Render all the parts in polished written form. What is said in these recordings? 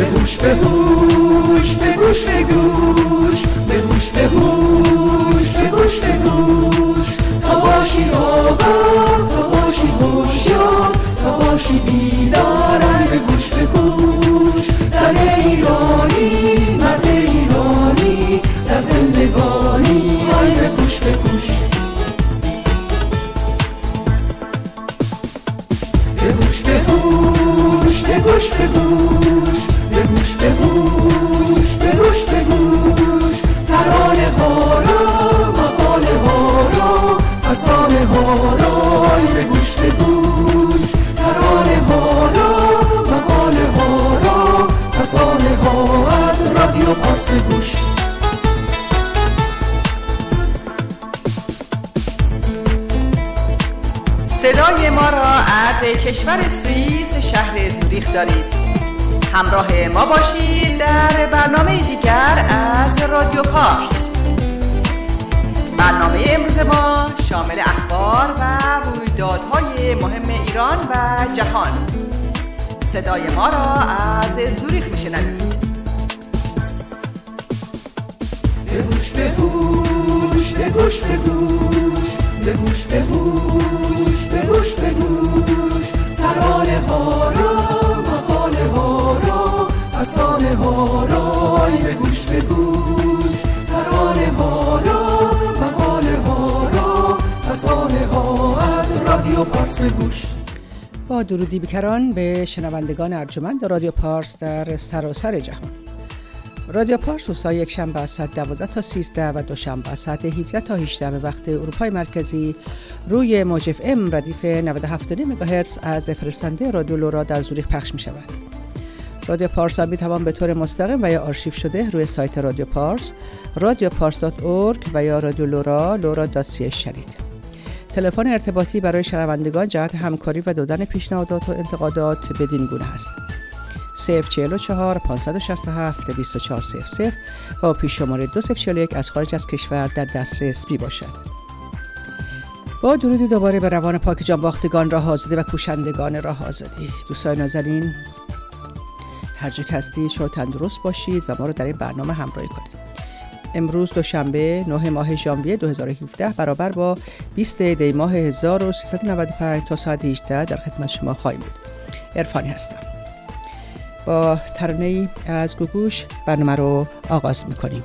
بگوش بگوش بگوش بگوش بگوش بگوش بگوش بگوش تا باشی آگاه تا باشی هوشیار تا باشی بیدارن بگوش بگوش زن ایرانی مرد ایرانی در زندگانی آی بگوش بگوش بگوش بگوش بگوش بگوش بگوش بگوش بگوش بگوش ترانه ها را مقاله ها را افسانه ها را بگوش بگوش ترانه ها را مقاله ها را افسانه ها از رادیو پارس بگوش صدای ما را از کشور سوئیس شهر زوریخ دارید. همراه ما باشید در برنامه دیگر از رادیو پارس. برنامه امروز ما شامل اخبار و رویدادهای مهم ایران و جهان. صدای ما را از زوریخ میشنوید. بگوش بگوش بگوش بگوش بگوش بگوش بگوش بگوش ترانه ها را مقاله ها را افسانه ها را بگوش بگوش ترانه ها را مقاله ها را افسانه ها از رادیو پارس بگوش. با درودی بیکران به شنوندگان ارجمند رادیو پارس در سراسر جهان. رادیو پارس روزهای یک شنبه از ساعت 12 تا 13 و دوشنبه از ساعت 17 تا 18 به وقت اروپای مرکزی روی موج FM ردیف 97.9 مگاهرتز از فرستنده رادیو لورا در زوریخ پخش می شود. رادیو پارس هم می توان به طور مستقیم و یا آرشیو شده روی سایت رادیو پارس radiopars.org و یا رادیو لورا lora.ch شنید. تلفن ارتباطی برای شنوندگان جهت همکاری و دادن پیشنهادات و انتقادات بدین گونه است: 044 567 2400 و پیش شماره 2041 از خارج از کشور در دسترس می باشد. با درودی دوباره به روان پاک جانباختگان راه آزادی و کوشندگان راه آزادی. دوستان نازنین، هر جا که هستید شما تندرست باشید و ما رو در این برنامه همراهی کنید. امروز دوشنبه 9 ماه ژانویه 2017 برابر با 20 دی ماه 1395 تا ساعت 18 در خدمت شما خواهیم بود. عرفانی هستم. با ترانه‌ای از گوگوش برنامه رو آغاز می‌کنیم.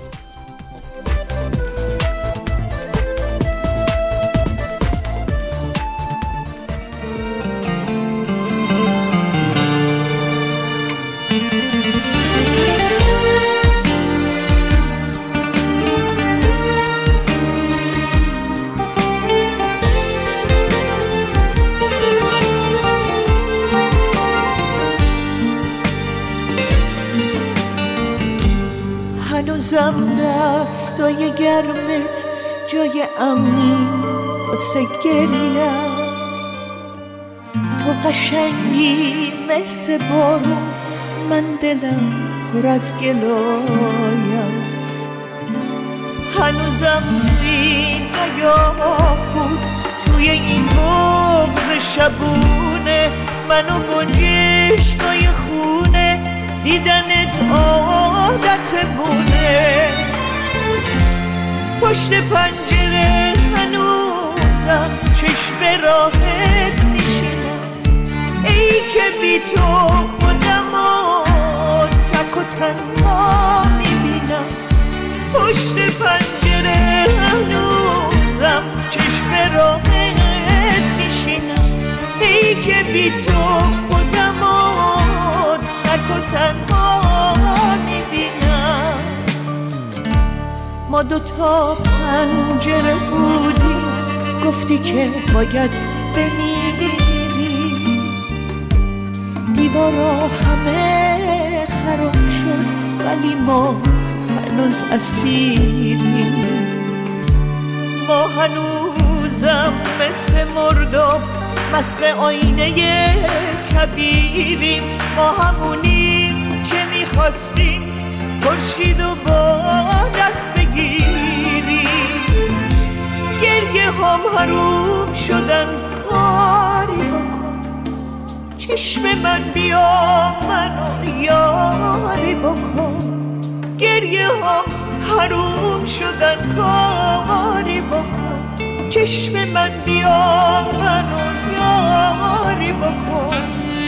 هنوزم دستای گرمت جای امنی واسه گریه است. تو قشنگی مثل بارون، من دلم پر از گلای است. هنوزم توی این حیاه بود، توی این بغض شبونه، منو گنجشکای خونه دیدنت عادت بونه. پشت پنجره هنوزم چشم راحت میشینم، ای که بی تو خودمو تک و تنها میبینم. پشت پنجره هنوزم چشم راحت میشینم، ای که بی تو خودمو تک و تنها میبینم. ما دوتا پنجره بودیم، گفتی که باید بمیری. دیوارا همه خراب شد ولی ما هنوز اسیریم. ما هنوزم مثل مردم مسخ آینه کبیریم. ما همونیم که میخواستیم خورشیدو با دست بگیریم. گریه هم حروم شدن، کاری بکن چشم من بیا منو یاری بکن، گریه هم حروم شدن کاری بکن. چشم من بیا منو یاری بکن.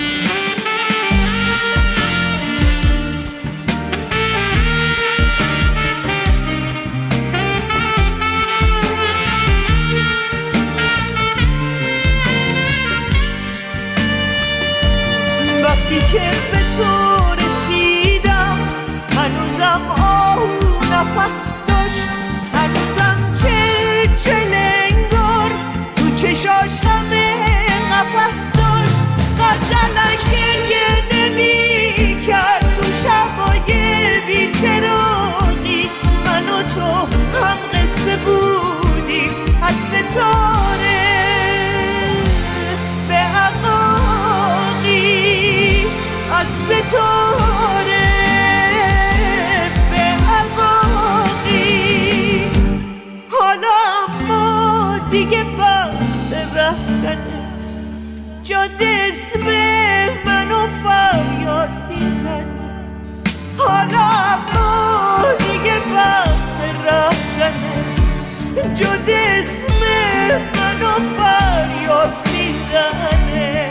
وقتی که به تو رسیدم هنوزم آهو نفس داشت، هنوزم چلنگار تو چشاش همه قفس داشت. غزلش گریه نمی کرد تو شبای بیچراغی، من و تو هم قصه بودیم از ستاره به عقاقی، از ستاره به عقاقی. حالا اما دیگه وقت رفتنه، جاده اسم منو فریاد میزنه. حالا اما دیگه وقت رفتنه، جاده اسم منو فریاد میزنه.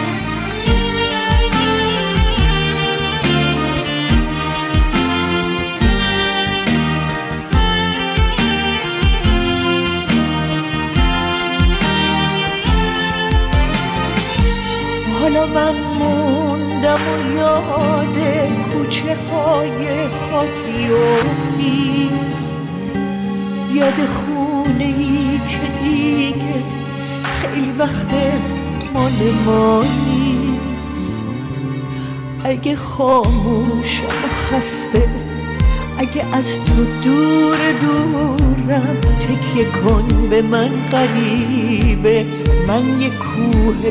حالا من موندم و یاد کوچه های خاکی و خیز، یاد خونه ای که دیگه خیلی وقت مال ما نیست. اگه خاموشم و خسته، اگه از تو دور دورم، تکیه کن به من غریبه، من یه کوه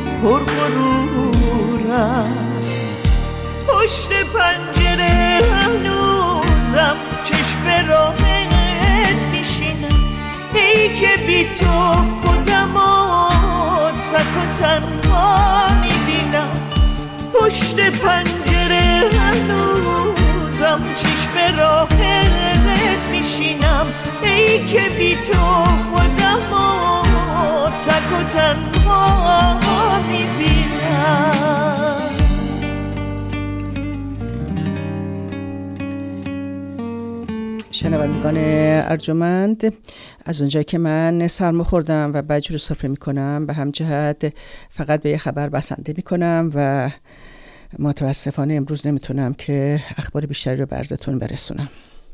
پرغرورم. پشت پنجره هنوزم چشم راهت میشینم، ای که بی تو خودمو تک و تنها میبینم. پشت پنجره هنوزم چشم راهت میشینم، ای که بی تو خودمو تک و تنها میبینم. شنوندگان ارجمند، از اونجایی که من سرما خوردم و بجور سفره میکنم، به هم جهت فقط به یه خبر بسنده میکنم و متاسفانه امروز نمیتونم که اخبار بیشتری رو به عرضتون برسونم.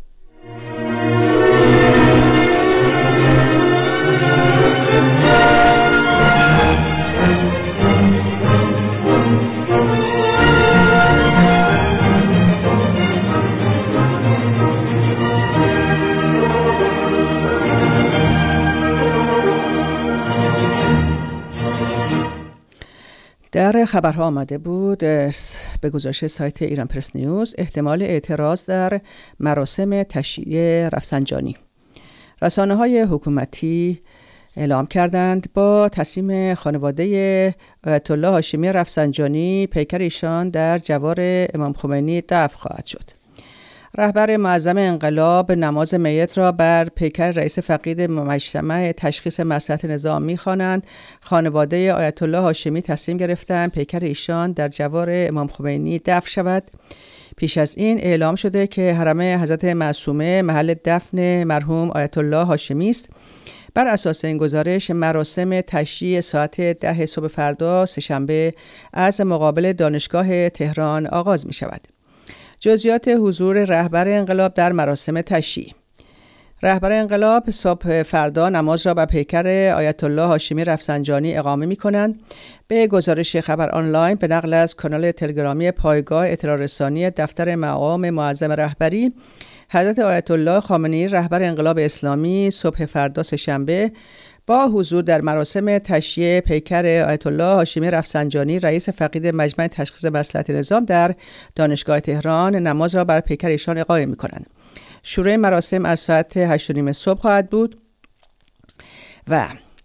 در خبرها آمده بود به گزارش سایت ایران پرس نیوز احتمال اعتراض در مراسم تشییع رفسنجانی. رسانه‌های حکومتی اعلام کردند با تصمیم خانواده آیت الله هاشمی رفسنجانی پیکر ایشان در جوار امام خمینی دفن خواهد شد. رهبر معظم انقلاب نماز میت را بر پیکر رئیس فقید مجتمع تشخیص مصلحت نظام می‌خوانند. خانواده آیت الله هاشمی تصمیم گرفتند پیکر ایشان در جوار امام خمینی دفن شود. پیش از این اعلام شده که حرم حضرت معصومه محل دفن مرحوم آیت الله هاشمی است. بر اساس این گزارش مراسم تشییع ساعت 10 صبح فردا سه‌شنبه از مقابل دانشگاه تهران آغاز می شود. جزئیات حضور رهبر انقلاب در مراسم تشییع. رهبر انقلاب صبح فردا نماز را بر پیکر آیت الله هاشمی رفسنجانی اقامه می کنند. به گزارش خبر آنلاین به نقل از کانال تلگرامی پایگاه اطلاع رسانی دفتر مقام معظم رهبری، حضرت آیت الله خامنه‌ای رهبر انقلاب اسلامی صبح فردا سه‌شنبه با حضور در مراسم تشییع پیکر آیت الله هاشمی رفسنجانی رئیس فقید مجمع تشخیص مصلحت نظام در دانشگاه تهران نماز را بر پیکر ایشان اقامه می‌کنند. شروع مراسم از ساعت 8:30 صبح خواهد بود و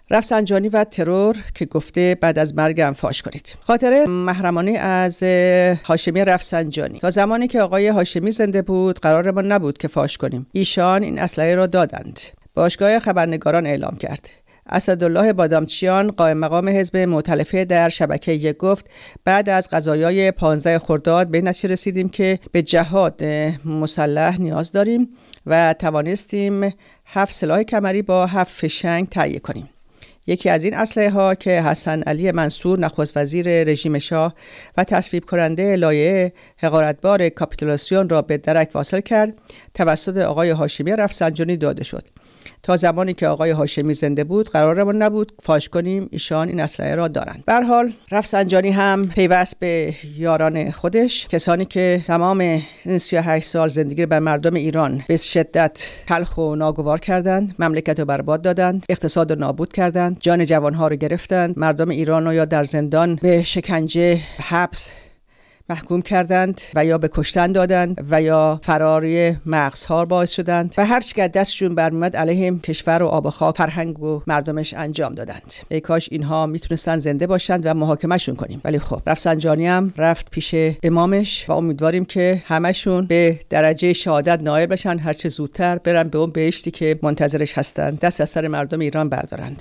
رفسنجانی و ترور که گفته بعد از مرگم فاش کنید. خاطره محرمانه از هاشمی رفسنجانی: تا زمانی که آقای هاشمی زنده بود قرار ما نبود که فاش کنیم. ایشان این اسلحه را دادند. باشگاه خبرنگاران اعلام کرد. اسدالله بادامچیان قائم مقام حزب مؤتلفه در شبکه یک گفت بعد از قضایای 15 خرداد به نتیجه رسیدیم که به جهاد مسلح نیاز داریم و توانستیم 7 سلاح کمری با 7 فشنگ تهیه کنیم. یکی از این اسلحه ها که حسن علی منصور نخست وزیر رژیم شاه و تصویب کننده لایحه حقارتبار کاپیتولاسیون را به درک واصل کرد توسط آقای هاشمی رفسنجانی داده شد. تا زمانی که آقای هاشمی زنده بود قرارمون نبود فاش کنیم. ایشان این اسلحه را دارند. به هر حال رفسنجانی هم پیوست به یاران خودش، کسانی که تمام این 38 سال زندگی بر مردم ایران به شدت تلخ و ناگوار کردند، مملکت رو برباد دادند، اقتصاد رو نابود کردند، جان جوانها رو گرفتند، مردم ایران رو یا در زندان به شکنجه، حبس محکوم کردند و یا به کشتن دادند و یا فراری مغزها باعث شدند و هر چی که دستشون برمیاد علیه کشور و آب و خاک، فرهنگ و مردمش انجام دادند. ای کاش اینها میتونستن زنده باشند و محاکمهشون کنیم. ولی خب رفسنجانی هم رفت پیش امامش و امیدواریم که همشون به درجه شهادت نائل بشن، هر چه زودتر برن به اون بهشتی که منتظرش هستند، دست از سر مردم ایران بردارند.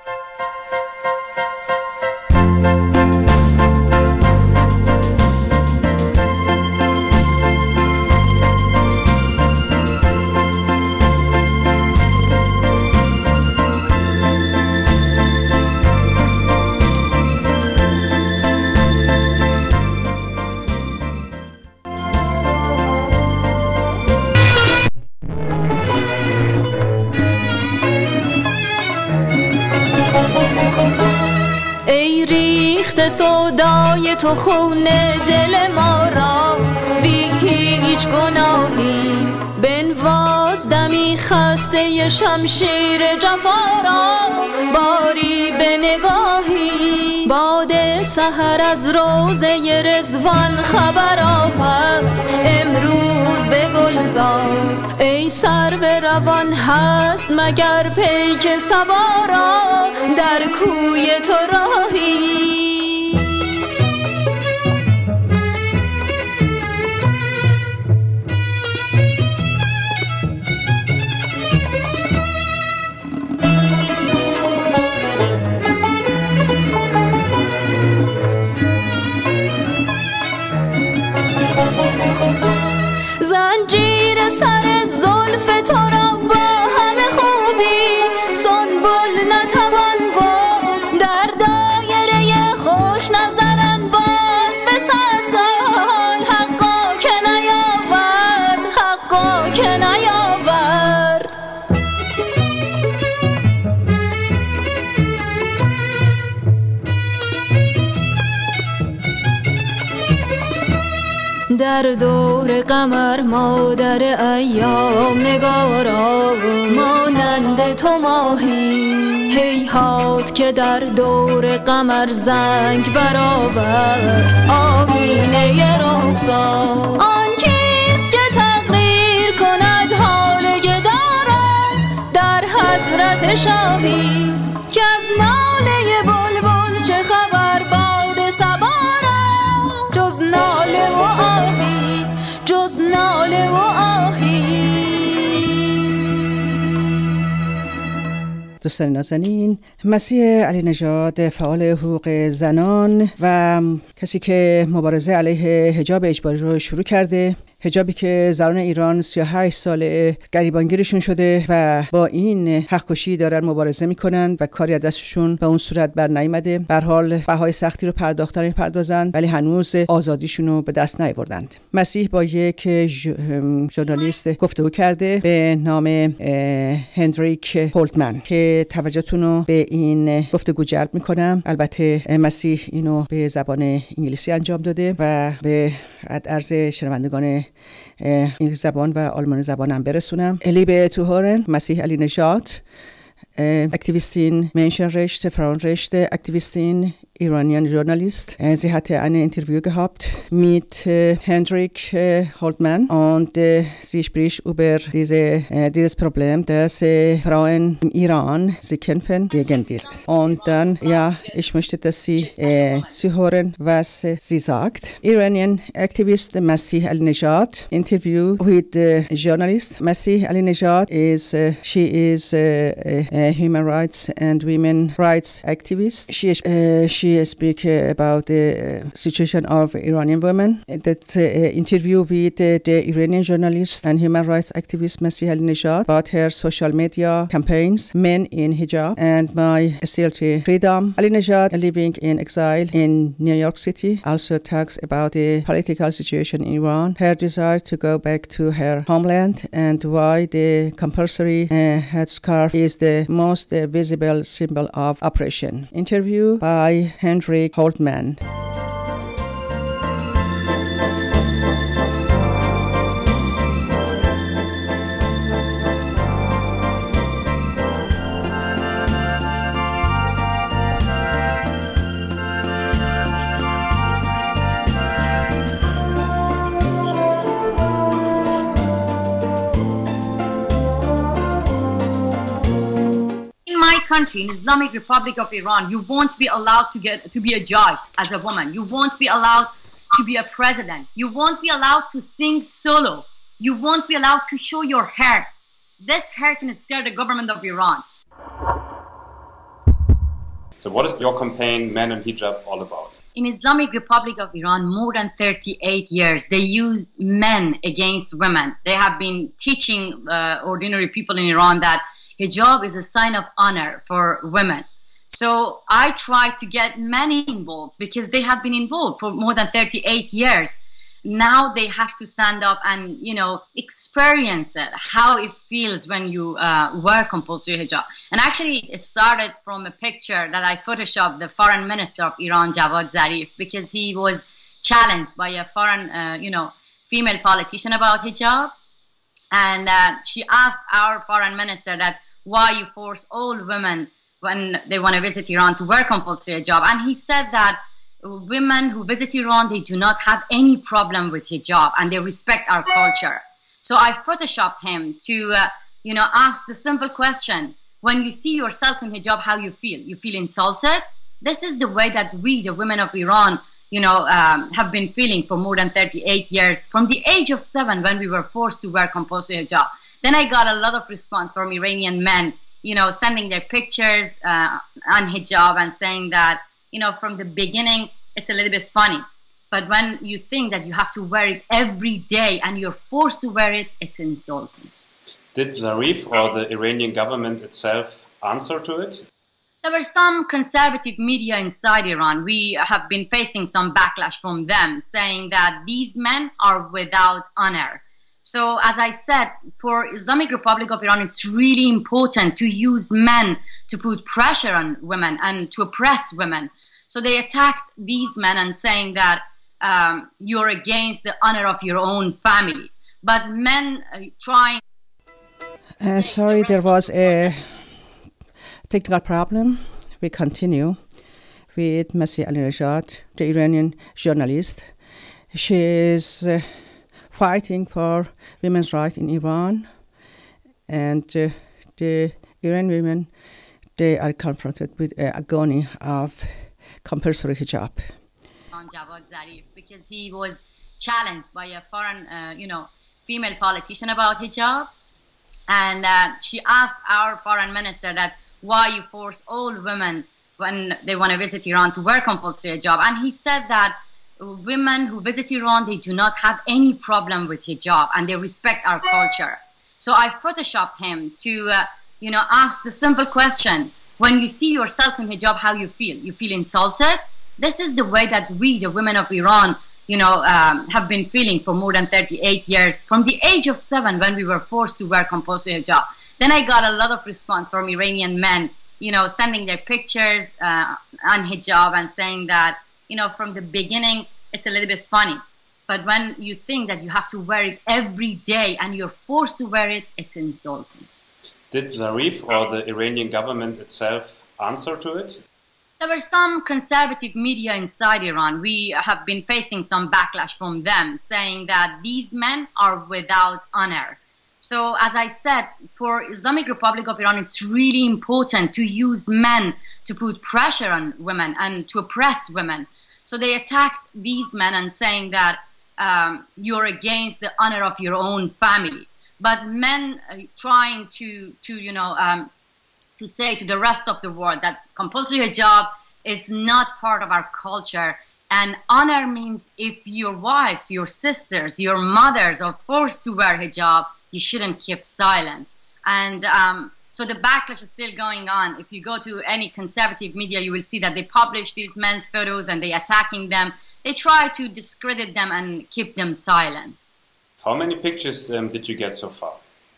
سودای تو خون دل ما را بی هیچ گناهی بنواز دمی خسته شمشیر جفا را باری به نگاهی. باد سحر از روضه رضوان خبر آورد امروز به گلزار. ای سرو روان هست مگر پیک سوارا در کوی تو راهی. زنجیر سر زلف تو را با همه خوبی سنبل نتوان گفت. در دایره خوش نظرن باز به 100 سال حقا که نیاورد، حقا که نیاورد. در دور قمر مادر ایام نگارا مانند تو ماهی. هیهات که در دور قمر زنگ برآورد آیینه رخسار. آن کیست که تقریر کند حال گداران در حضرت شاهی. که از ناله بلبل چه خبر باد صبا را جز ناله و آهی، جز ناله و آهی. دوستان نازنین، مسیح علی نژاد فعال حقوق زنان و کسی که مبارزه علیه حجاب اجباری رو شروع کرده، حجابی که زنان ایران 38 سال گریبانگیرشون شده و با این حق‌کشی دارن مبارزه میکنن و کاری از دستشون به اون صورت بر نیامده. به هر حال بهای سختی رو پرداختن ولی هنوز آزادیشون رو به دست نیاوردند. مسیح با یک ژورنالیست گفتگو کرده به نام هندریک هولتمن که توجهتون رو به این گفتگو جلب میکنم. البته مسیح اینو به زبان انگلیسی انجام داده و به عرض شنوندگان انگلیسی زبان و آلمانی زبان هم برسونم. Liebe Zuhörer, مسیح علی نژاد, Aktivistin, Menschenrechte, Frauenrechte, Aktivistin Iranian Journalist. Sie hatte ein Interview gehabt mit Hendrik Holtman und sie spricht über dieses Problem, dass Frauen im Iran, sie kämpfen gegen dieses. Und dann, ich möchte, dass Sie zuhören, was sie sagt. Iranian activist Masih Alinejad interview with the journalist. Masih Alinejad she is a human rights and women rights activist. She speak about the situation of Iranian women. That interview with the Iranian journalist and human rights activist Masih Alinejad about her social media campaigns, Men in Hijab, and my SLT freedom. Alinejad, living in exile in New York City, also talks about the political situation in Iran, her desire to go back to her homeland, and why the compulsory headscarf is the most visible symbol of oppression. Interview by Hendrik Holtman. Country, in Islamic Republic of Iran, you won't be allowed to be a judge as a woman. You won't be allowed to be a president. You won't be allowed to sing solo. You won't be allowed to show your hair. This hair can stir the government of Iran. So what is your campaign Men in Hijab all about? In Islamic Republic of Iran, more than 38 years, they used men against women. They have been teaching ordinary people in Iran that hijab is a sign of honor for women. So I try to get men involved because they have been involved for more than 38 years. Now they have to stand up and, experience it, how it feels when you wear compulsory hijab. And actually, it started from a picture that I photoshopped the foreign minister of Iran, Javad Zarif, because he was challenged by a foreign, female politician about hijab. And she asked our foreign minister that why you force all women when they want to visit Iran to wear compulsory hijab. And he said that women who visit Iran, they do not have any problem with hijab and they respect our culture. So I photoshopped him to, ask the simple question, when you see yourself in hijab, how you feel? You feel insulted? This is the way that we, the women of Iran, have been feeling for more than 38 years, from the age of 7 when we were forced to wear compulsory hijab. Then I got a lot of response from Iranian men, sending their pictures on hijab and saying that, from the beginning, it's a little bit funny. But when you think that you have to wear it every day and you're forced to wear it, it's insulting. Did Zarif or the Iranian government itself answer to it? There were some conservative media inside Iran. We have been facing some backlash from them saying that these men are without honor. So as I said, for Islamic Republic of Iran, it's really important to use men to put pressure on women and to oppress women. So they attacked these men and saying that you're against the honor of your own family. But men trying... Sorry, there was a technical problem. We continue with Masih Alinejad, the Iranian journalist. She is fighting for women's rights in Iran, and the Iranian women, they are confronted with agony of compulsory hijab. Javad Zarif, because he was challenged by a foreign, female politician about hijab, and she asked our foreign minister that why you force all women when they want to visit Iran to wear compulsory hijab. And he said that women who visit Iran, they do not have any problem with hijab and they respect our culture. So I photoshopped him to, ask the simple question, when you see yourself in hijab, how you feel? You feel insulted? This is the way that we, the women of Iran, have been feeling for more than 38 years, from the age of 7 when we were forced to wear compulsory hijab. Then I got a lot of response from Iranian men, sending their pictures on hijab and saying that, from the beginning, it's a little bit funny. But when you think that you have to wear it every day and you're forced to wear it, it's insulting. Did Zarif or the Iranian government itself answer to it? There were some conservative media inside Iran. We have been facing some backlash from them, saying that these men are without honor. So, as I said, for Islamic Republic of Iran, it's really important to use men to put pressure on women and to oppress women. So they attacked these men and saying that you're against the honor of your own family. But men trying to say to the rest of the world that compulsory hijab is not part of our culture. And honor means if your wives, your sisters, your mothers are forced to wear hijab, you shouldn't keep silent. And so the backlash is still going on. If you go to any conservative media, you will see that they publish these men's photos and they're attacking them. They try to discredit them and keep them silent. How many pictures did you get so far?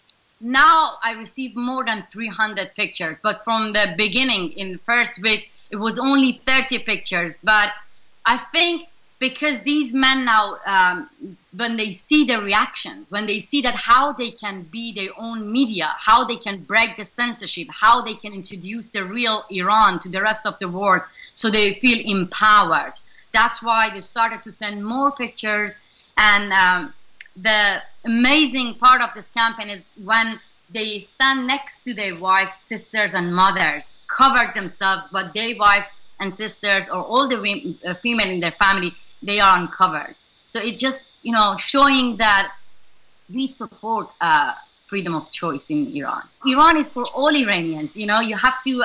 Now I received more than 300 pictures, but from the beginning, in the first week, it was only 30 pictures. But I think because these men now, when they see the reaction, when they see that how they can be their own media, how they can break the censorship, how they can introduce the real Iran to the rest of the world, so they feel empowered. That's why they started to send more pictures. And the amazing part of this campaign is when they stand next to their wives, sisters, and mothers, covered themselves, but their wives and sisters or all the female in their family, they are uncovered. So it just, showing that we support freedom of choice in Iran. Iran is for all Iranians. You have to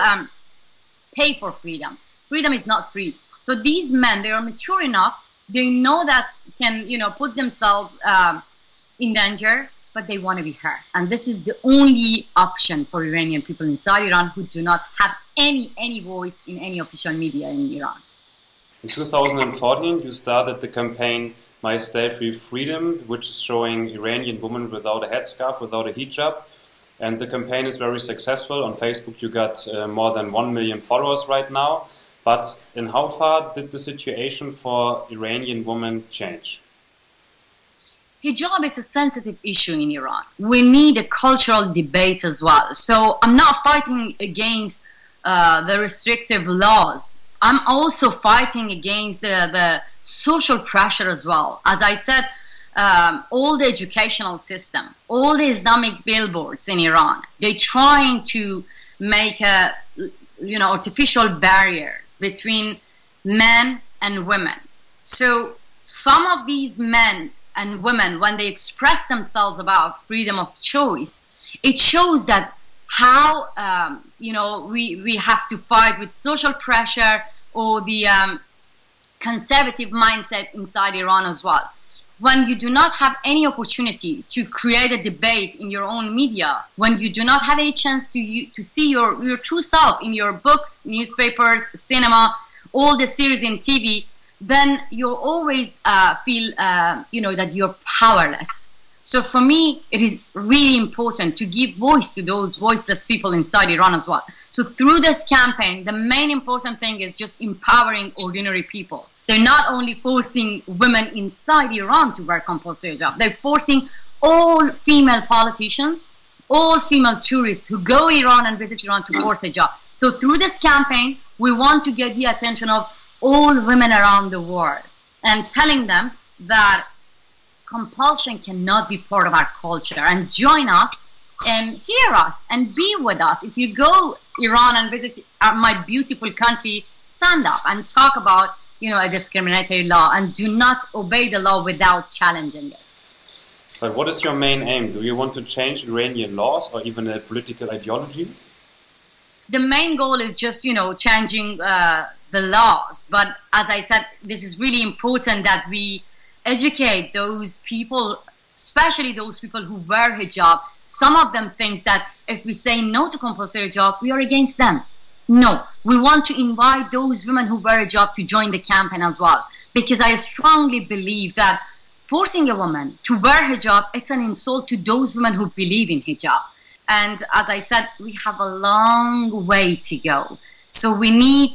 pay for freedom. Freedom is not free. So these men, they are mature enough. They know that can, put themselves in danger, but they want to be heard. And this is the only option for Iranian people inside Iran who do not have any voice in any official media in Iran. In 2014, you started the campaign My Stay-Free Freedom, which is showing Iranian women without a headscarf, without a hijab. And the campaign is very successful. On Facebook, you got more than 1 million followers right now. But in how far did the situation for Iranian women change? Hijab is a sensitive issue in Iran. We need a cultural debate as well. So I'm not fighting against the restrictive laws. I'm also fighting against the social pressure as well. As I said, all the educational system, all the Islamic billboards in Iran, they're trying to make artificial barriers between men and women. So some of these men and women, when they express themselves about freedom of choice, it shows that how we have to fight with social pressure or the conservative mindset inside Iran as well. When you do not have any opportunity to create a debate in your own media, when you do not have any chance to see your true self in your books, newspapers, cinema, all the series in TV, then you always feel that you're powerless. So for me, it is really important to give voice to those voiceless people inside Iran as well. So through this campaign, the main important thing is just empowering ordinary people. They're not only forcing women inside Iran to wear compulsory hijab, they're forcing all female politicians, all female tourists who go Iran and visit Iran to force hijab. So through this campaign, we want to get the attention of all women around the world and telling them that compulsion cannot be part of our culture, and join us and hear us and be with us. If you go Iran and visit my beautiful country, stand up and talk about a discriminatory law and do not obey the law without challenging it. So what is your main aim? Do you want to change Iranian laws or even a political ideology? The main goal is just, changing the laws. But as I said, this is really important that we educate those people, especially those people who wear hijab. Some of them think that if we say no to compulsory hijab, we are against them. No, we want to invite those women who wear hijab to join the campaign as well. Because I strongly believe that forcing a woman to wear hijab, it's an insult to those women who believe in hijab. And as I said, we have a long way to go. So we need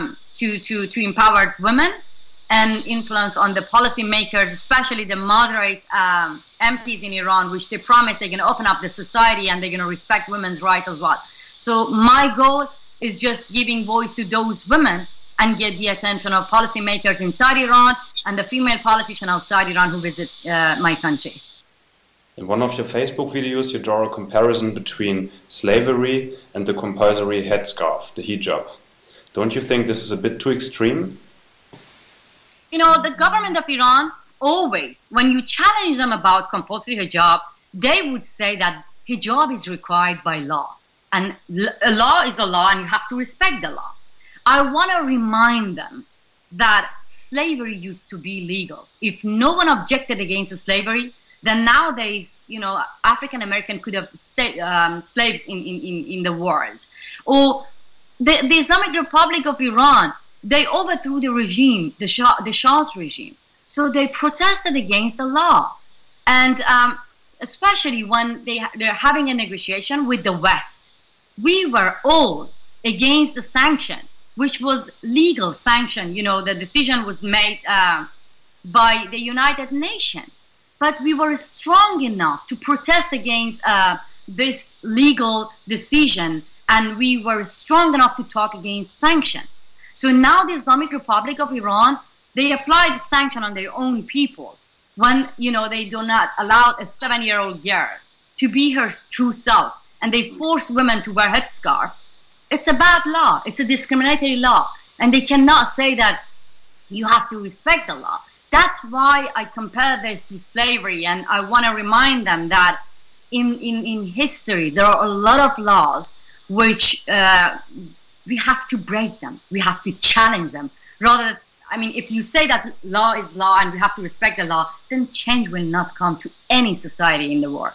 to empower women and influence on the policymakers, especially the moderate MPs in Iran, which they promise they're going to open up the society and they're going to respect women's rights as well. So my goal is just giving voice to those women and get the attention of policymakers inside Iran and the female politician outside Iran who visit my country. In one of your Facebook videos, you draw a comparison between slavery and the compulsory headscarf, the hijab. Don't you think this is a bit too extreme? You know, the government of Iran always, when you challenge them about compulsory hijab, they would say that hijab is required by law. And a law is a law and you have to respect the law. I want to remind them that slavery used to be legal. If no one objected against slavery, then nowadays, you know, African American could have slaves in the world. Or the Islamic Republic of Iran, they overthrew the regime, the Shah's regime. So they protested against the law. And especially when they're having a negotiation with the West, we were all against the sanction, which was legal sanction. You know, the decision was made by the United Nations. But we were strong enough to protest against this legal decision, and we were strong enough to talk against sanction. So now the Islamic Republic of Iran, they applied sanction on their own people when, you know, they do not allow a 7-year-old girl to be her true self, and they force women to wear headscarf. It's a bad law. It's a discriminatory law. And they cannot say that you have to respect the law. That's why I compare this to slavery. And I want to remind them that in history, there are a lot of laws which we have to break them. We have to challenge them. Rather, I mean, if you say that law is law and we have to respect the law, then change will not come to any society in the world.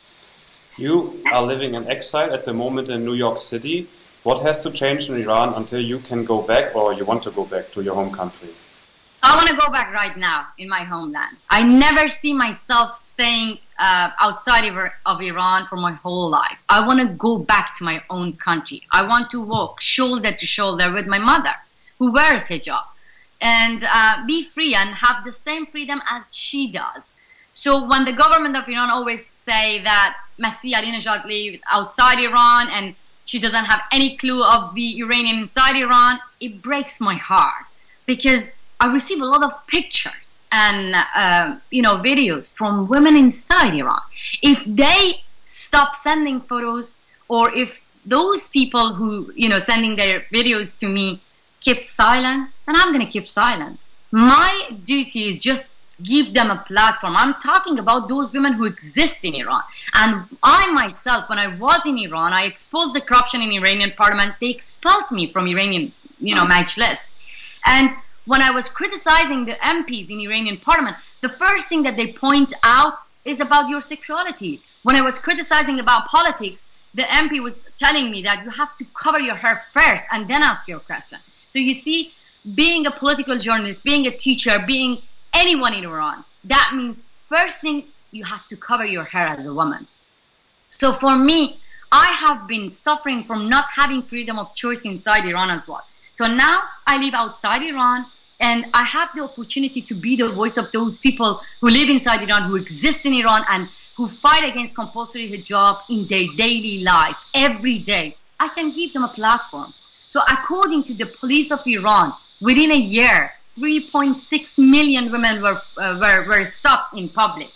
You are living in exile at the moment in New York City. What has to change in Iran until you can go back, or you want to go back to your home country? I want to go back right now in my homeland. I never see myself staying outside of Iran for my whole life. I want to go back to my own country. I want to walk shoulder to shoulder with my mother, who wears hijab, and be free and have the same freedom as she does. So when the government of Iran always say that Masih Alinejad lived outside Iran and she doesn't have any clue of the Iranian inside Iran, it breaks my heart, because I receive a lot of pictures and videos from women inside Iran. If they stop sending photos, or if those people who sending their videos to me kept silent, then I'm going to keep silent. My duty is just give them a platform. I'm talking about those women who exist in Iran. And I myself, when I was in Iran, I exposed the corruption in Iranian parliament. They expelled me from Iranian, Majlis. And when I was criticizing the MPs in Iranian parliament, the first thing that they point out is about your sexuality. When I was criticizing about politics, the MP was telling me that you have to cover your hair first and then ask your question. So you see, being a political journalist, being a teacher, being anyone in Iran, that means first thing, you have to cover your hair as a woman. So for me, I have been suffering from not having freedom of choice inside Iran as well. So now I live outside Iran, and I have the opportunity to be the voice of those people who live inside Iran, who exist in Iran, and who fight against compulsory hijab in their daily life, every day. I can give them a platform. So according to the police of Iran, within a year, 3.6 million women were stopped in public.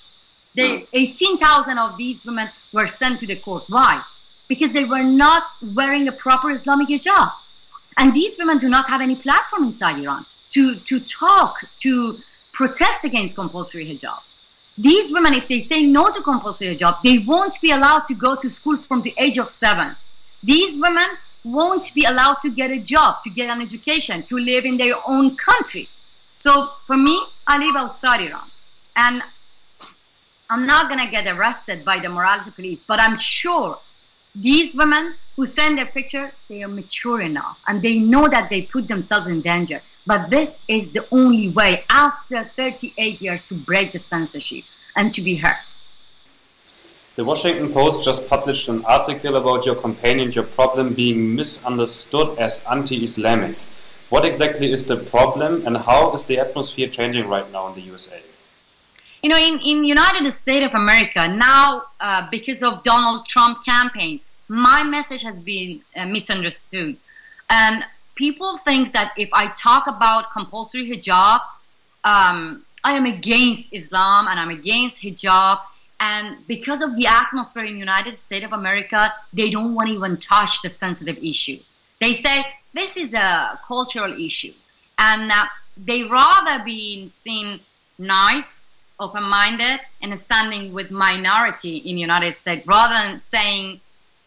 18,000 of these women were sent to the court. Why? Because they were not wearing a proper Islamic hijab. And these women do not have any platform inside Iran to talk, to protest against compulsory hijab. These women, if they say no to compulsory hijab, they won't be allowed to go to school from the age of 7. These women won't be allowed to get a job, to get an education, to live in their own country. So for me, I live outside Iran. And I'm not going to get arrested by the morality police, but I'm sure these women who send their pictures, they are mature enough and they know that they put themselves in danger. But this is the only way after 38 years to break the censorship and to be heard. The Washington Post just published an article about your campaign and your problem being misunderstood as anti-Islamic. What exactly is the problem, and how is the atmosphere changing right now in the USA? In United States of America, now because of Donald Trump campaigns, my message has been misunderstood. And people think that if I talk about compulsory hijab, I am against Islam and I'm against hijab. And because of the atmosphere in the United States of America, they don't want to even touch the sensitive issue. They say this is a cultural issue. And they rather be seen nice, open-minded, and standing with minority in the United States rather than saying,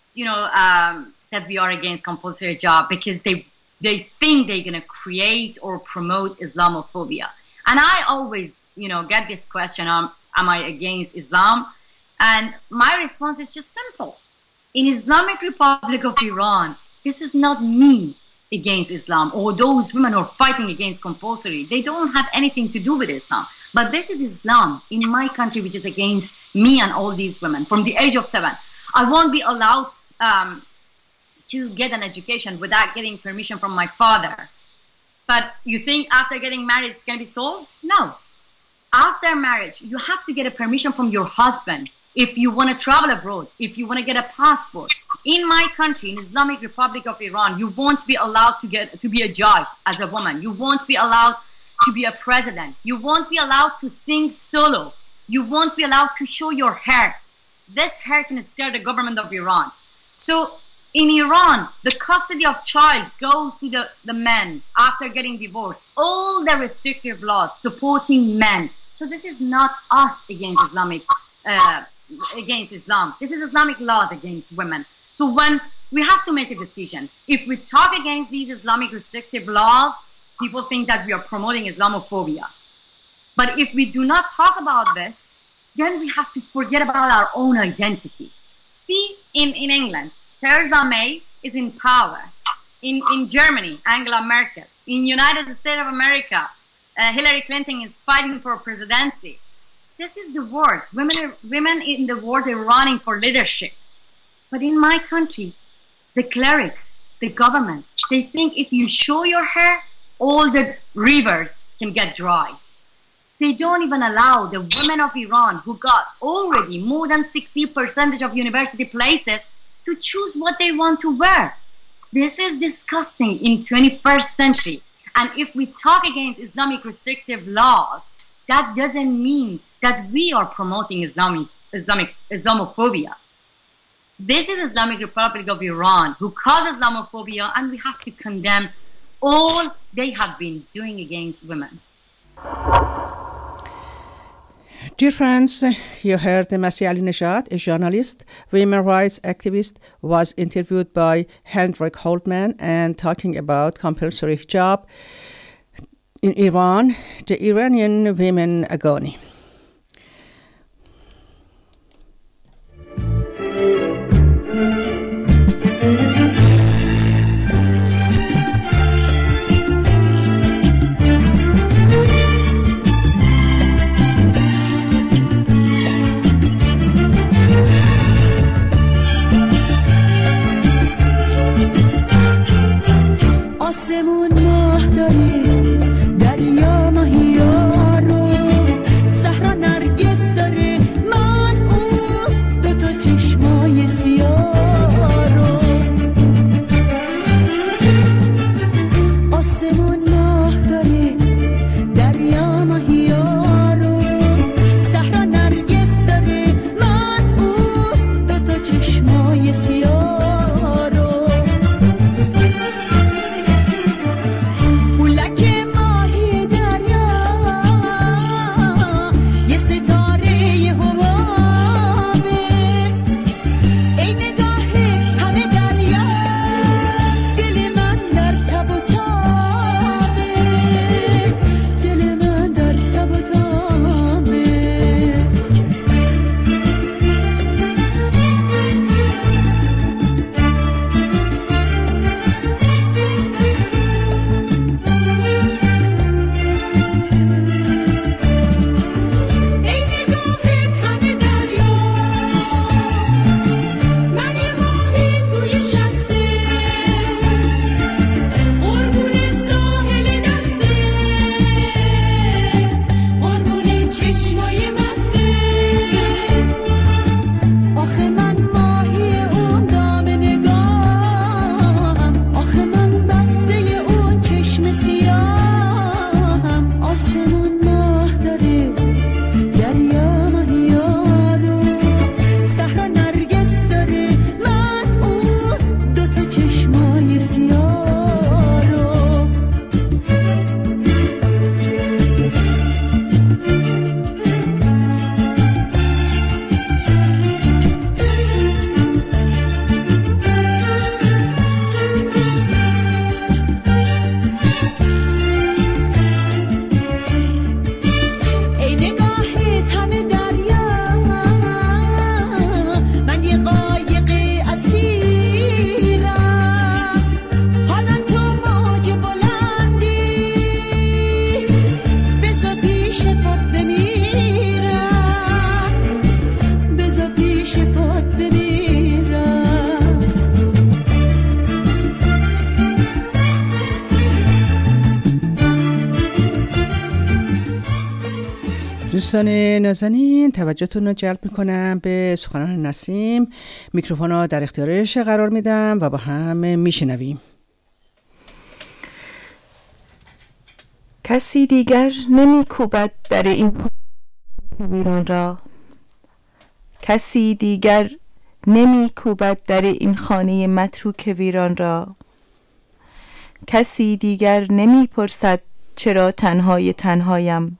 that we are against compulsory hijab, because they think they're going to create or promote Islamophobia. And I always, get this question, am I against Islam? And my response is just simple. In Islamic Republic of Iran, this is not me against Islam or those women who are fighting against compulsory. They don't have anything to do with Islam. But this is Islam in my country, which is against me and all these women from the age of 7. I won't be allowed to get an education without getting permission from my father. But you think after getting married it's going to be solved? No. After marriage, you have to get a permission from your husband if you want to travel abroad, if you want to get a passport. In my country, in Islamic Republic of Iran, you won't be allowed to be a judge as a woman. You won't be allowed to be a president. You won't be allowed to sing solo. You won't be allowed to show your hair. This hair can scare the government of Iran. So in Iran, the custody of child goes to the men after getting divorced. All the restrictive laws supporting men. So this is not us against against Islam. This is Islamic laws against women. So when we have to make a decision, if we talk against these Islamic restrictive laws, people think that we are promoting Islamophobia. But if we do not talk about this, then we have to forget about our own identity. See, in England, Theresa May is in power. In Germany, Angela Merkel. In United States of America, Hillary Clinton is fighting for presidency. This is the world. Women in the world are running for leadership. But in my country, the clerics, the government, they think if you show your hair, all the rivers can get dry. They don't even allow the women of Iran, who got already more than 60% of university places, to choose what they want to wear. This is disgusting in 21st century. And if we talk against Islamic restrictive laws, that doesn't mean that we are promoting Islamophobia. This is Islamic Republic of Iran who caused Islamophobia, and we have to condemn all they have been doing against women. Dear friends, you heard Masih Alinejad, a journalist, women's rights activist, was interviewed by Hendrik Holtman and talking about compulsory hijab in Iran, the Iranian women agony. آسمون ماه داره دریا ماهیا رو دوستان نازنین، توجهتون رو جلب میکنم به سخنان نسیم. میکروفون رو در اختیارش قرار میدم و با هم میشنویم. کسی دیگر نمیکوبد در این ویران را، کسی دیگر نمیکوبد در این خانه متروک ویران را، کسی دیگر نمیپرسد چرا تنهای تنهایم.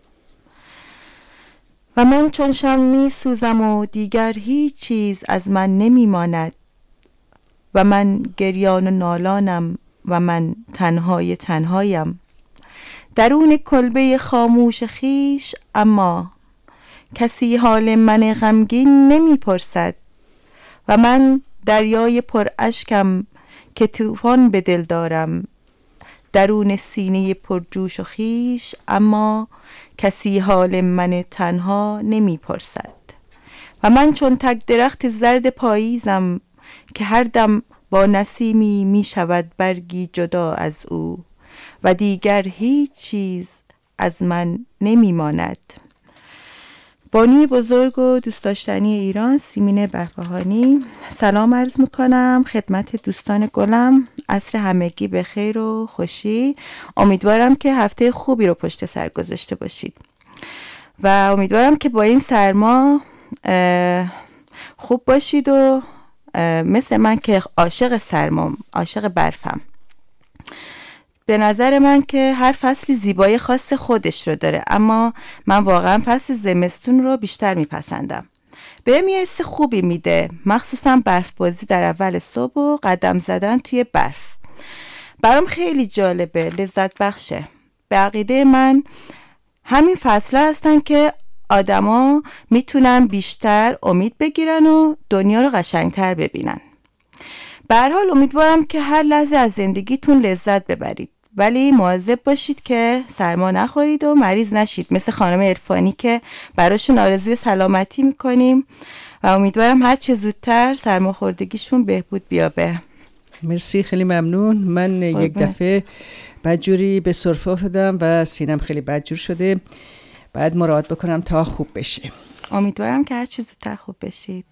و من چون شمع میسوزم و دیگر هیچ چیز از من نمیماند، و من گریان و نالانم و من تنهای تنهایم. درون کلبه خاموش خیش اما کسی حال من غمگین نمیپرسد، و من دریای پر اشکم که طوفان به دل دارم. درون سینه پر جوش و خیش اما کسی حال من تنها نمیپرسد. و من چون تک درخت زرد پاییزم که هر دم با نسیمی می شود برگی جدا از او، و دیگر هیچ چیز از من نمی ماند. بانی بزرگ و دوست داشتنی ایران، سیمین بهبهانی. سلام عرض میکنم خدمت دوستان گلم. عصر همگی به خیر و خوشی. امیدوارم که هفته خوبی رو پشت سر گذاشته باشید و امیدوارم که با این سرما خوب باشید و مثل من که عاشق سرمام، عاشق برفم. به نظر من که هر فصلی زیبایی خاص خودش رو داره، اما من واقعا فصل زمستون رو بیشتر میپسندم. بهم یه حس خوبی میده، مخصوصا برف بازی در اول صبح و قدم زدن توی برف. برام خیلی جالبه، لذت بخشه. به عقیده من همین فصله هستن که آدما میتونن بیشتر امید بگیرن و دنیا رو قشنگتر ببینن. به هر حال امیدوارم که هر لحظه از زندگیتون لذت ببرید، ولی مواظب باشید که سرما نخورید و مریض نشید، مثل خانم عرفانی که براشون آرزوی سلامتی میکنیم و امیدوارم هر چه زودتر سرماخوردگیشون بهبود بیابه. مرسی، خیلی ممنون. من یک دفعه بدجوری به سرفه افتادم و سینم خیلی بدجور شده، باید مراعات بکنم تا خوب بشه. امیدوارم که هر چه زودتر خوب بشید.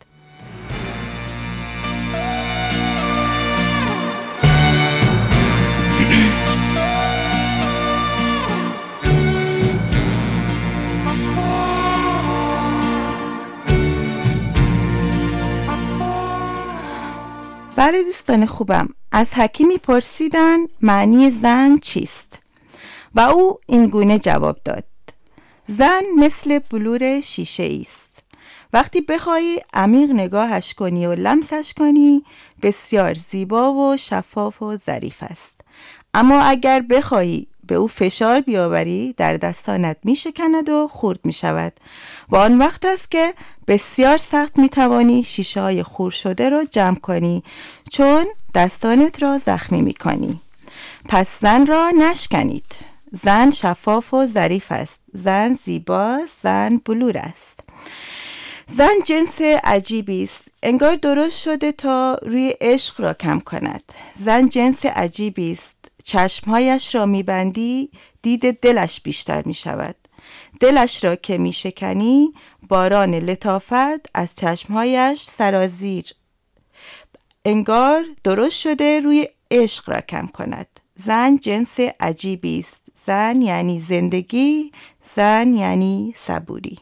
بله دوستان خوبم، از حکیمی پرسیدن معنی زن چیست و او این گونه جواب داد: زن مثل بلور شیشه است. وقتی بخوای عمیق نگاهش کنی و لمسش کنی بسیار زیبا و شفاف و ظریف است، اما اگر بخوای به او فشار بیاوری در دستانت می شکند و خرد می شود و آن وقت است که بسیار سخت می توانی شیشه های خرد شده را جمع کنی، چون دستانت را زخمی می کنی. پس زن را نشکنید. زن شفاف و ظریف است. زن زیباست. زن بلور است. زن جنس عجیبی است، انگار درست شده تا روی عشق را کم کند. زن جنس عجیبی است، چشمهایش را میبندی دید دلش بیشتر می شود. دلش را که می شکنی باران لطافت از چشمهایش سرازیر، انگار درست شده روی عشق را کم کند. زن جنس عجیبی است. زن یعنی زندگی. زن یعنی صبوری.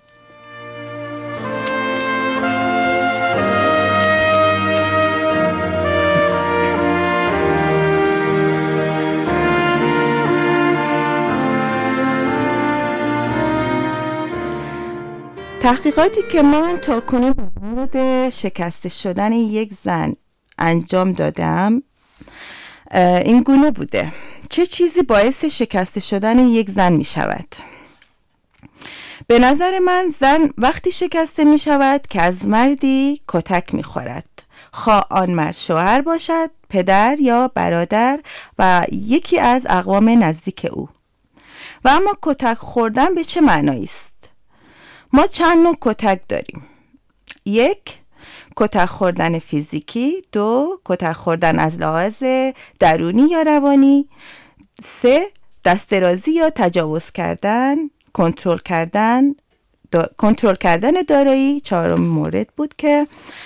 تحقیقاتی که من تاکنون در مورد شکسته شدن یک زن انجام دادم این گونه بوده: چه چیزی باعث شکسته شدن یک زن می شود؟ به نظر من زن وقتی شکسته می شود که از مردی کتک می خورد، خواه آن مرد شوهر باشد، پدر یا برادر و یکی از اقوام نزدیک او. و اما کتک خوردن به چه معنایی است؟ ما چند نوع کتک داریم. 1. کتک خوردن فیزیکی. 2. کتک خوردن از لحاظ درونی یا روانی. 3. دست درازی یا تجاوز کردن. کنترل کردن دارایی چهارمین مورد بود که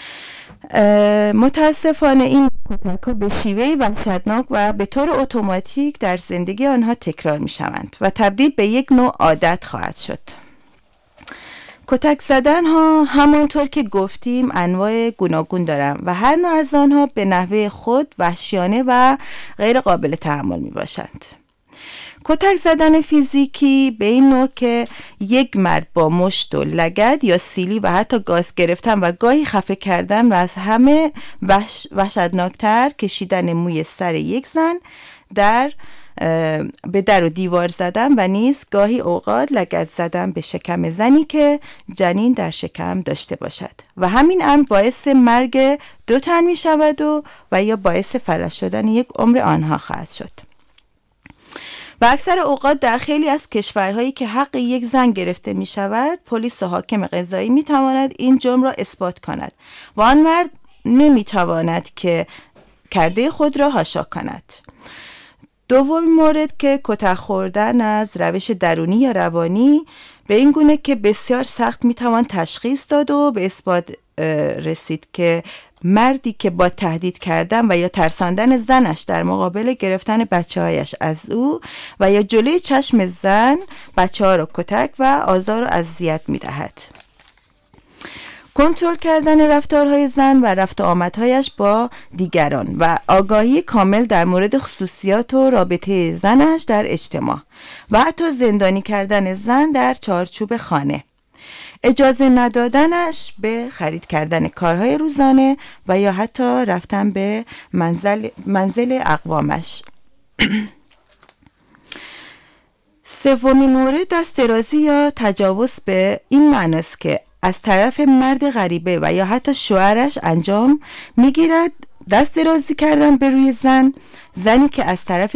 متاسفانه این کتک‌ها به شیوهی وحشتناک و به طور اتوماتیک در زندگی آنها تکرار می شوند و تبدیل به یک نوع عادت خواهد شد. کتک زدن ها همانطور که گفتیم انواع گوناگون دارند و هر نوع از آنها به نحوه خود وحشیانه و غیر قابل تحمل می باشند. کتک زدن فیزیکی به این نوع که یک مرد با مشت و لگد یا سیلی و حتی گاز گرفتن و گاهی خفه کردن و از همه وحشتناکتر کشیدن موی سر یک زن به در و دیوار زدن و نیز گاهی اوقات لگد زدن به شکم زنی که جنین در شکم داشته باشد و همین امر باعث مرگ 2 تن می شود و یا باعث فلج شدن یک عمر آنها خواهد شد. و اکثر اوقات در خیلی از کشورهایی که حق یک زن گرفته می شود، پلیس و حاکم قضایی می تواند این جرم را اثبات کند و آن مرد نمی تواند که کرده خود را حاشا کند. دومین مورد که کتک خوردن از روش درونی یا روانی به این گونه که بسیار سخت می توان تشخیص داد و به اثبات رسید که مردی که با تهدید کردن و یا ترساندن زنش در مقابل گرفتن بچه‌هایش از او و یا جلوی چشم زن بچه‌ها را کتک و آزار و اذیت می‌دهد. کنترل کردن رفتارهای زن و رفت و آمدهایش با دیگران و آگاهی کامل در مورد خصوصیات و رابطه زنش در اجتماع و حتی زندانی کردن زن در چارچوب خانه، اجازه ندادنش به خرید کردن کارهای روزانه و یا حتی رفتن به منزل اقوامش. سومین مورد دست درازی یا تجاوز به این معناست که از طرف مرد غریبه و یا حتی شوهرش انجام میگیرد. دست درازی کردن به روی زنی که از طرف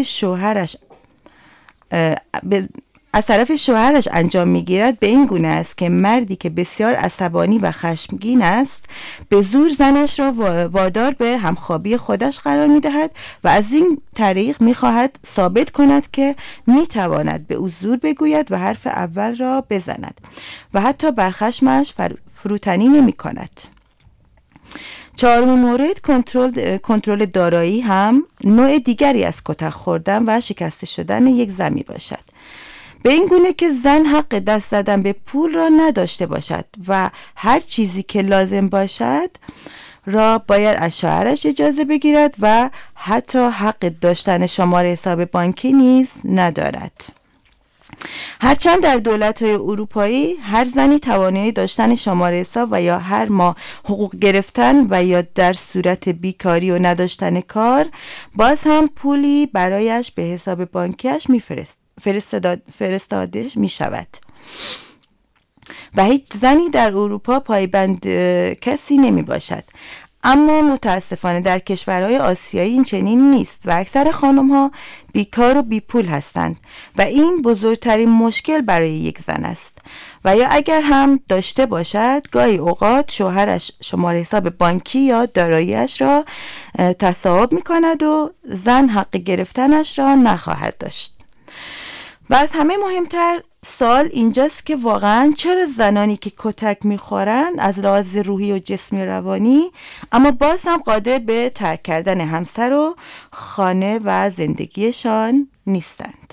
شوهرش انجام میگیرد به این گونه است که مردی که بسیار عصبانی و خشمگین است به زور زنش را وادار به همخوابی خودش قرار میدهد و از این طریق میخواهد ثابت کند که میتواند به او زور بگوید و حرف اول را بزند و حتی بر خشمش فروتنی نمی کند. چهارمین مورد کنترل دارایی هم نوع دیگری از کتک خوردن و شکسته شدن یک زن می باشد. به این گونه که زن حق دست زدن به پول را نداشته باشد و هر چیزی که لازم باشد را باید از شوهرش اجازه بگیرد و حتی حق داشتن شماره حساب بانکی نیز ندارد. هرچند در دولت‌های اروپایی هر زنی توانایی داشتن شماره حساب و یا هر ماه حقوق گرفتن و یا در صورت بیکاری و نداشتن کار باز هم پولی برایش به حساب بانکیش فرستاده می شود و هیچ زنی در اروپا پایبند کسی نمی باشد. اما متاسفانه در کشورهای آسیایی این چنین نیست و اکثر خانم ها بیکار و بی پول هستند و این بزرگترین مشکل برای یک زن است و یا اگر هم داشته باشد گاهی اوقات شوهرش شماره حساب بانکی یا داراییش را تصاحب می کند و زن حق گرفتنش را نخواهد داشت. و از همه مهمتر سوال اینجاست که واقعا چرا زنانی که کتک میخورن از لحاظ روحی و جسمی و روانی اما باز هم قادر به ترک کردن همسر و خانه و زندگیشان نیستند؟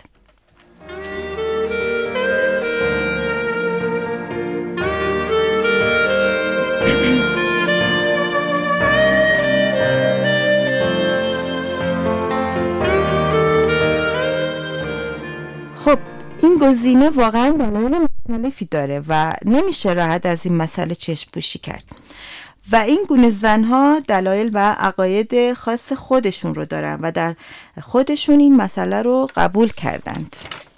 خب این گزینه واقعا دلایل مختلفی داره و نمیشه راحت از این مسئله چشم پوشی کرد و این گونه زنها دلایل و عقاید خاص خودشون رو دارن و در خودشون این مسئله رو قبول کردند.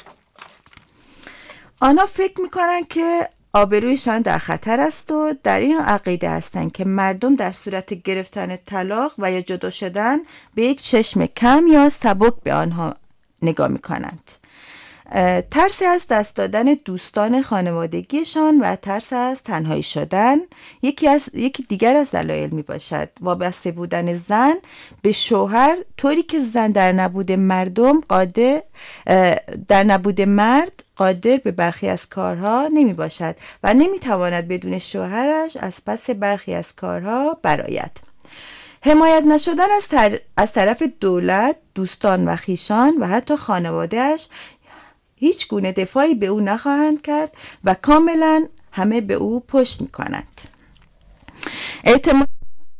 آنها فکر میکنن که آبرویشان در خطر است و در این عقیده هستند که مردم در صورت گرفتن طلاق و یا جدا شدن به یک چشم کم یا سبک به آنها نگاه میکنند. ترس از دست دادن دوستان خانوادگیشان و ترس از تنهایی شدن یکی دیگر از دلایل می باشد. وابسته بودن زن به شوهر طوری که زن در نبود مرد قادر به برخی از کارها نمی باشد و نمی تواند بدون شوهرش از پس برخی از کارها برآید. حمایت نشدن از طرف دولت، دوستان و خویشان و حتی خانواده‌اش هیچ گونه دفاعی به او نخواهند کرد و کاملا همه به او پشت می‌کنند. اعتماد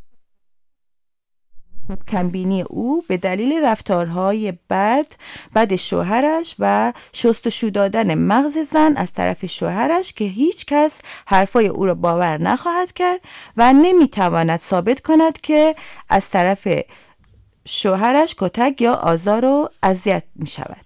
کمبینی او به دلیل رفتارهای بد شوهرش و شستشو دادن مغز زن از طرف شوهرش که هیچ کس حرفای او را باور نخواهد کرد و نمیتواند ثابت کند که از طرف شوهرش کتک یا آزار و اذیت می شود.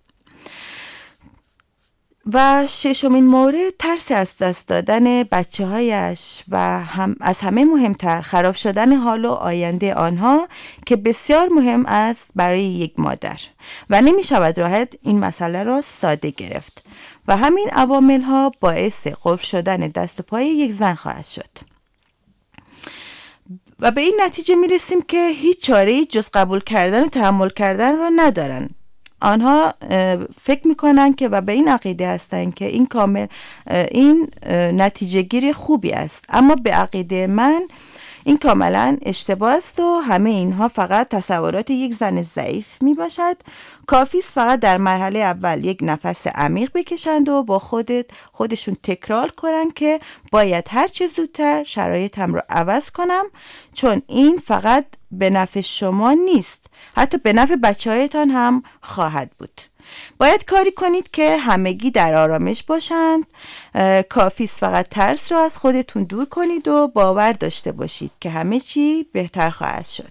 و ششمین مورد، ترس از دست دادن بچه هایش و از همه مهمتر خراب شدن حال و آینده آنها که بسیار مهم است برای یک مادر و نمی شود راحت این مسئله را ساده گرفت و همین عوامل ها باعث قفل شدن دست و پای یک زن خواهد شد. و به این نتیجه می رسیم که هیچ چاره‌ای جز قبول کردن و تحمل کردن را ندارن. آنها فکر میکنن که و به این عقیده هستن که این نتیجه گیری خوبی است، اما به عقیده من این کاملا اشتباه است و همه اینها فقط تصورات یک زن ضعیف می باشد. کافی است فقط در مرحله اول یک نفس عمیق بکشند و با خودشون تکرار کنند که باید هر چه زودتر شرایطم رو عوض کنم، چون این فقط به نفع شما نیست، حتی به نفع بچه‌هایتان هم خواهد بود. باید کاری کنید که همگی در آرامش باشند. کافی است فقط ترس را از خودتون دور کنید و باور داشته باشید که همه چی بهتر خواهد شد.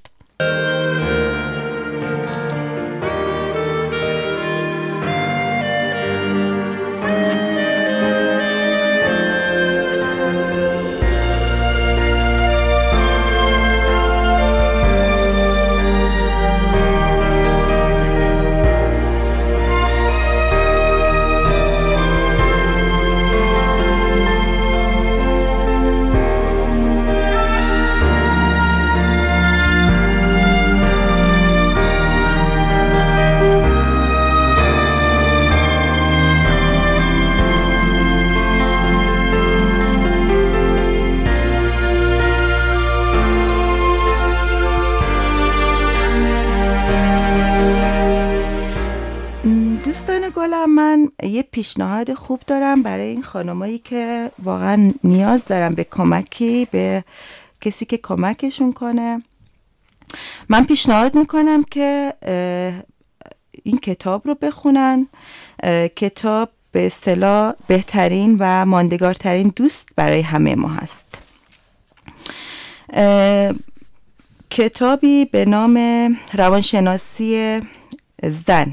من یه پیشنهاد خوب دارم برای این خانمایی که واقعا نیاز دارن به کمکی، به کسی که کمکشون کنه. من پیشنهاد میکنم که این کتاب رو بخونن. کتاب به اصطلاح بهترین و ماندگارترین دوست برای همه ما هست. کتابی به نام روانشناسی زن،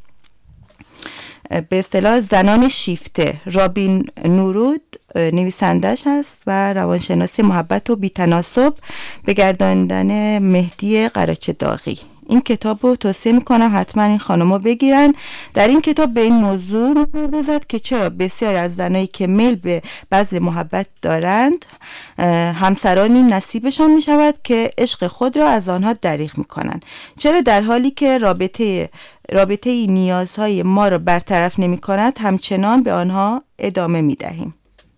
به اصطلاح زنان شیفته، رابین نورود نویسندش هست و روانشناسی محبت و بی‌تناسب به گرداندن مهدی قراچه داغی. این کتاب رو توصیه میکنم حتما این خانم‌ها بگیرن. در این کتاب به این موضوع می‌پردازد که چرا بسیاری از زنایی که میل به بذل محبت دارند همسرانی نصیبشان میشود که عشق خود را از آنها دریغ میکنند، چرا در حالی که رابطه نیازهای ما را برطرف نمی کند همچنان به آنها ادامه می دهیم.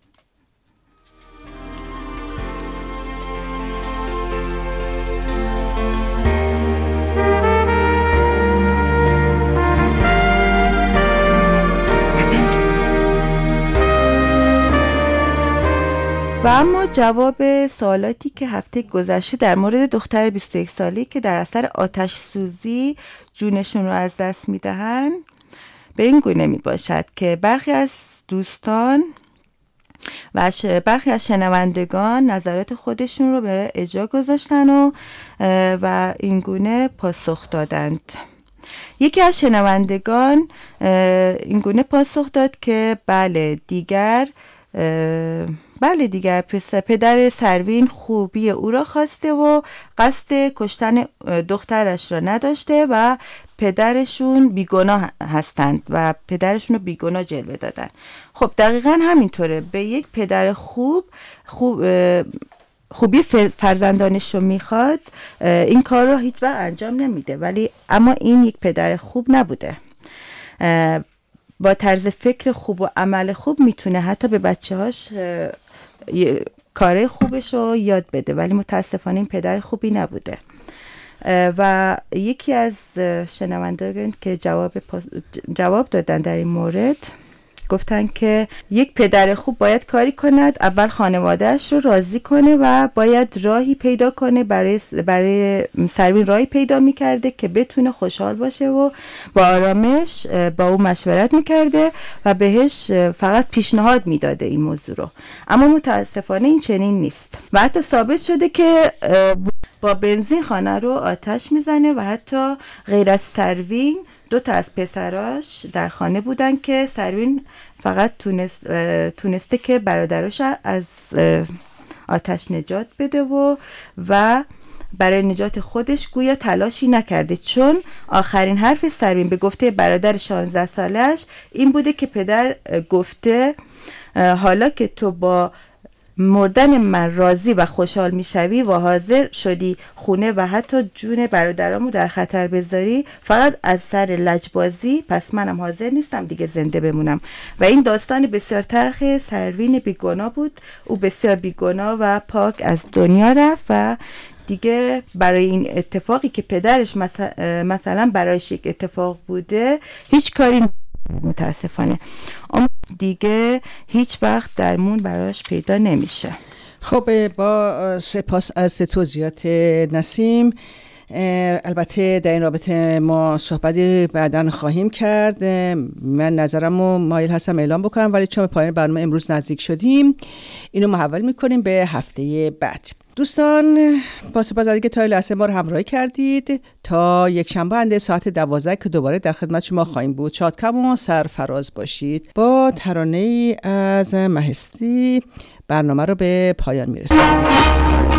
و اما جواب سوالاتی که هفته گذشته در مورد دختر 21 ساله‌ای که در اثر آتش سوزی جونشون رو از دست میدهن به این گونه می باشد که برخی از دوستان و برخی از شنوندگان نظرات خودشون رو به اجرا گذاشتن و این گونه پاسخ دادند. یکی از شنوندگان این گونه پاسخ داد که بله دیگر پدر سروین خوبی او را خواسته و قصد کشتن دخترش را نداشته و پدرشون بیگناه هستند و پدرشون رو بیگناه جلوه دادن. خب دقیقاً همینطوره. به یک پدر خوبی فرزندانش رو میخواد، این کار رو هیچ وقت انجام نمیده، ولی اما این یک پدر خوب نبوده. با طرز فکر خوب و عمل خوب میتونه حتی به بچه‌هاش کار خوبش رو یاد بده، ولی متاسفانه این پدر خوبی نبوده. و یکی از شنوندگان که جواب دادن در این مورد گفتن که یک پدر خوب باید کاری کند، اول خانوادهش رو راضی کنه و باید راهی پیدا کنه، برای سروین راهی پیدا میکرده که بتونه خوشحال باشه و با آرامش با او مشورت میکرده و بهش فقط پیشنهاد میداده این موضوع رو. اما متاسفانه این چنین نیست و حتی ثابت شده که با بنزین خانه رو آتش میزنه و حتی غیر از سروین 2 تا از پسراش در خانه بودن که سروین فقط تونسته که برادراش از آتش نجات بده و برای نجات خودش گویا تلاشی نکرده، چون آخرین حرف سروین به گفته برادر 16 سالش این بوده که پدر گفته حالا که تو با مردن من راضی و خوشحال میشوی و حاضر شدی خونه و حتی جون برادرامو در خطر بذاری فقط از سر لجبازی، پس منم حاضر نیستم دیگه زنده بمونم. و این داستان بسیار تلخ سروین بیگناه بود. او بسیار بیگناه و پاک از دنیا رفت و دیگه برای این اتفاقی که پدرش مثلا برایش یک اتفاق بوده هیچ کاری متاسفانه دیگه هیچ وقت درمون براش پیدا نمیشه. خب با سپاس از توضیحات نسیم. البته در این رابطه ما صحبت بعداً خواهیم کرد. من نظرمو مایل هستم اعلام بکنم، ولی چون به پایان برنامه امروز نزدیک شدیم اینو محول میکنیم به هفته بعد. دوستان با سپاس از اینکه تا لحظه ما رو همراهی کردید. تا یک شنبه انده ساعت 12 که دوباره در خدمت شما خواهیم بود. شادکام و سرفراز باشید. با ترانه‌ای از مهستی برنامه رو به پایان میرسونیم.